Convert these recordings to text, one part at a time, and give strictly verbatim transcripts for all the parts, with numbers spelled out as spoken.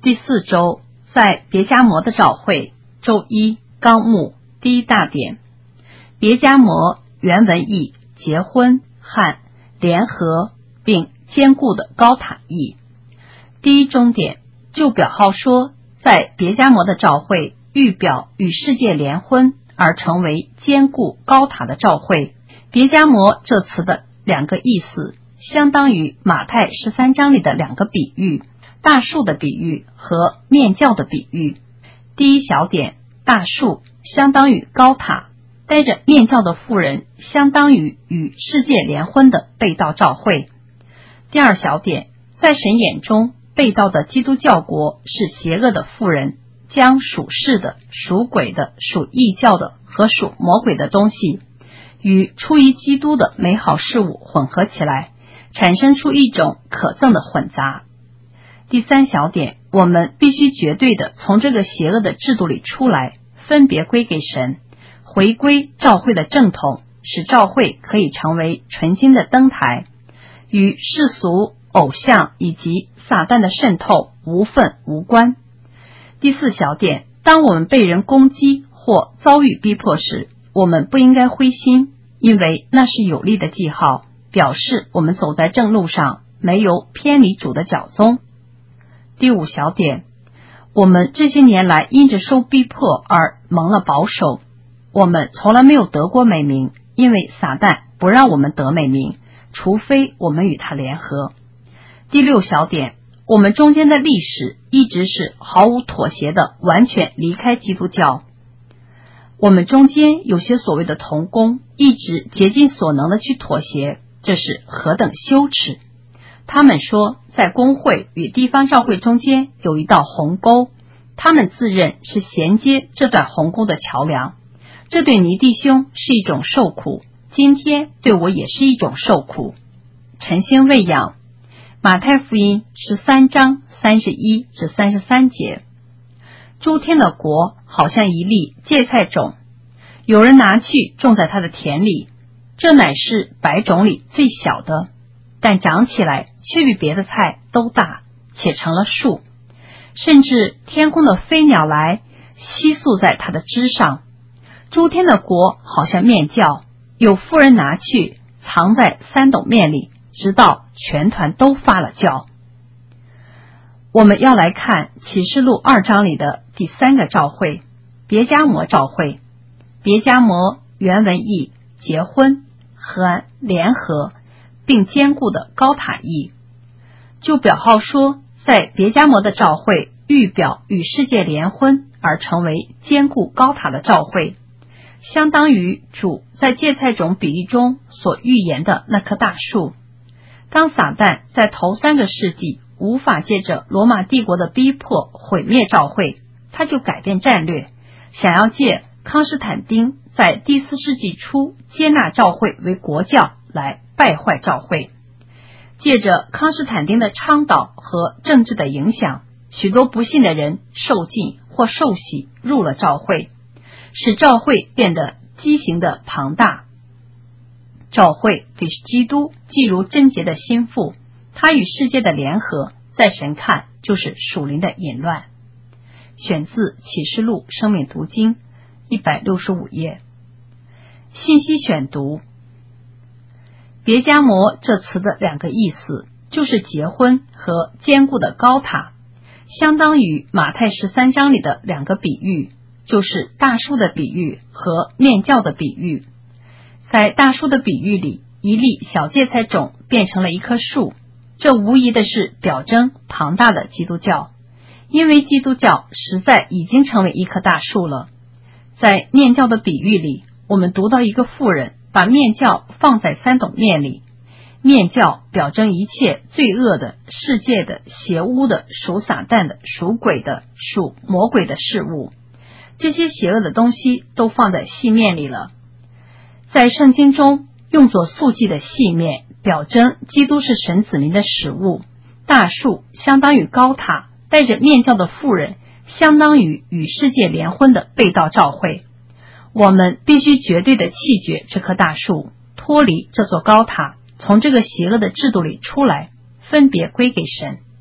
第四周，在别迦摩的召会，周一，纲目第一大点。别迦摩原文意结婚和联合并坚固的高塔意。第一中点，就表号说，在别迦摩的召会预表与世界联婚而成为坚固高塔的召会。别迦摩这词的两个意思相当于马太十三章里的两个比喻，大树的比喻和面教的比喻。第一小点，大树相当于高塔，带着面教的妇人相当于与世界联婚的被盗召会。第二小点，在神眼中，被盗的基督教国是邪恶的妇人，将属世的、属鬼的、属异教的和属魔鬼的东西与出于基督的美好事物混合起来，产生出一种可憎的混杂。第三小点，我们必须绝对的从这个邪恶的制度里出来，分别归给神，回归教会的正统，使教会可以成为纯金的灯台，与世俗、偶像以及撒旦的渗透无分无关。第四小点，当我们被人攻击或遭遇逼迫时，我们不应该灰心，因为那是有力的记号，表示我们走在正路上，没有偏离主的脚踪。第五小点，我们这些年来因着受逼迫而蒙了保守，我们从来没有得过美名，因为撒旦不让我们得美名，除非我们与他联合。第六小点，我们中间的历史一直是毫无妥协的，完全离开基督教。我们中间有些所谓的同工一直竭尽所能的去妥协，这是何等羞耻！他们说，在公会与地方教会中间有一道鸿沟，他们自认是衔接这段鸿沟的桥梁。这对尼弟兄是一种受苦，今天对我也是一种受苦。晨星喂养，马太福音十三章三十一至三十三节。诸天的国好像一粒芥菜种，有人拿去种在他的田里，这乃是百种里最小的，但长起来却比别的菜都大，且成了树，甚至天空的飞鸟来栖宿在它的枝上。诸天的国好像面酵，有妇人拿去藏在三斗面里，直到全团都发了酵。我们要来看启示录二章里的第三个召会，别迦摩召会。别迦摩原文意结婚和联合并坚固的高塔意。就表号说，在别迦摩的召会预表与世界联婚而成为坚固高塔的召会，相当于主在芥菜种比喻中所预言的那棵大树。当撒旦在头三个世纪无法借着罗马帝国的逼迫毁灭召会，他就改变战略，想要借康斯坦丁在第四世纪初接纳召会为国教来败坏召会。借着康斯坦丁的倡导和政治的影响，许多不信的人受浸或受洗入了召会，使召会变得畸形的庞大。召会对基督既如贞洁的心腹，他与世界的联合在神看就是属灵的淫乱。选自启示录生命读经一百六十五页。信息选读。别迦摩这词的两个意思就是结婚和坚固的高塔，相当于马太十三章里的两个比喻，就是大树的比喻和面酵的比喻。在大树的比喻里，一粒小芥菜种变成了一棵树，这无疑的是表征庞大的基督教，因为基督教实在已经成为一棵大树了。在面酵的比喻里，我们读到一个妇人把面酵放在三斗面里，面酵表征一切罪恶的、世界的、邪污的、属撒旦的、属鬼的、属魔鬼的事物，这些邪恶的东西都放在细面里了。在圣经中用作素祭的细面，表征基督是神子民的食物。大树相当于高塔，带着面酵的妇人相当于与世界联婚的被盗召会。我们必须绝对的弃绝这棵大树，脱离这座高塔，从这个邪恶的制度里出来，分别归给神，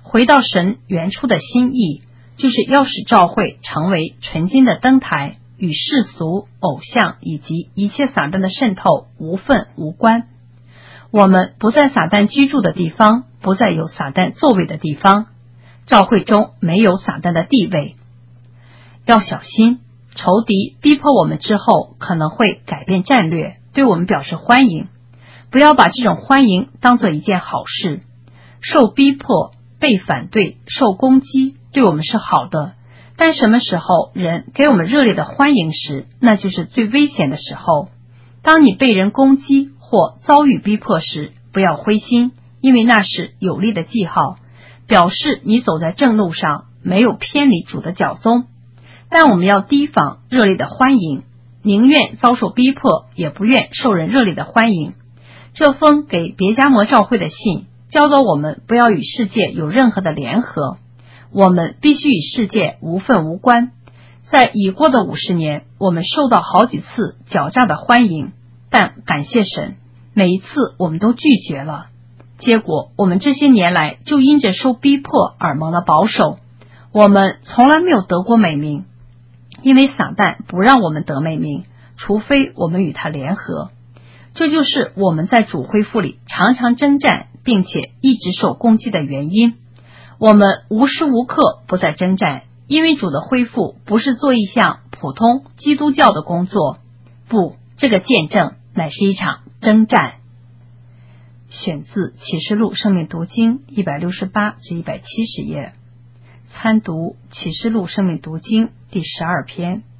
回到神原初的心意，就是要使教会成为纯金的灯台，与世俗、偶像以及一切撒旦的渗透无分无关。我们不在撒旦居住的地方，不在有撒旦座位的地方，教会中没有撒旦的地位。要小心，仇敌逼迫我们之后，可能会改变战略，对我们表示欢迎。不要把这种欢迎当作一件好事。受逼迫、被反对、受攻击，对我们是好的。但什么时候人给我们热烈的欢迎时，那就是最危险的时候。当你被人攻击或遭遇逼迫时，不要灰心，因为那是有利的记号，表示你走在正路上，没有偏离主的脚踪。但我们要提防热烈的欢迎，宁愿遭受逼迫，也不愿受人热烈的欢迎。这封给别迦摩教会的信教导我们不要与世界有任何的联合，我们必须与世界无分无关。在已过的五十年，我们受到好几次狡诈的欢迎，但感谢神，每一次我们都拒绝了。结果我们这些年来就因着受逼迫而蒙了保守。我们从来没有得过美名，因为撒旦不让我们得美名，除非我们与他联合。这就是我们在主恢复里常常征战，并且一直受攻击的原因。我们无时无刻不在征战，因为主的恢复不是做一项普通基督教的工作，不，这个见证乃是一场征战。选自启示录生命读经一百六十八至一百七十页，参读启示录生命读经第十二篇。